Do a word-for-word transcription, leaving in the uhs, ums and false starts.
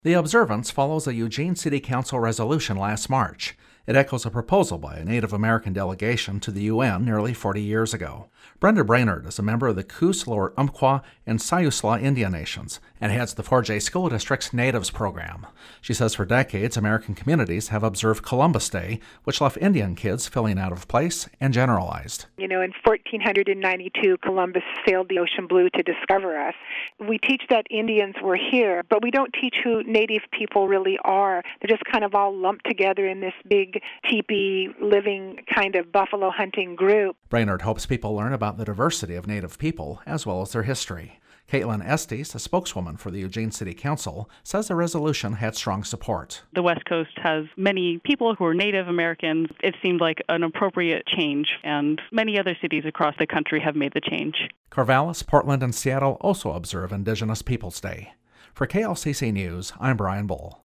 The observance follows a Eugene City Council resolution last March. It echoes a proposal by a Native American delegation to the U N nearly forty years ago. Brenda Brainerd is a member of the Coos, Lower Umpqua, and Siuslaw Indian Nations and heads the four J School District's Natives program. She says for decades, American communities have observed Columbus Day, which left Indian kids feeling out of place and generalized. You know, in fourteen ninety-two, Columbus sailed the ocean blue to discover us. We teach that Indians were here, but we don't teach who Native people really are. They're just kind of all lumped together in this big teepee living kind of buffalo hunting group. Brainerd hopes people learn about the diversity of Native people as well as their history. Caitlin Estes, a spokeswoman for the Eugene City Council, says the resolution had strong support. The West Coast has many people who are Native Americans. It seemed like an appropriate change, and many other cities across the country have made the change. Corvallis, Portland, and Seattle also observe Indigenous Peoples Day. For K L C C News, I'm Brian Bull.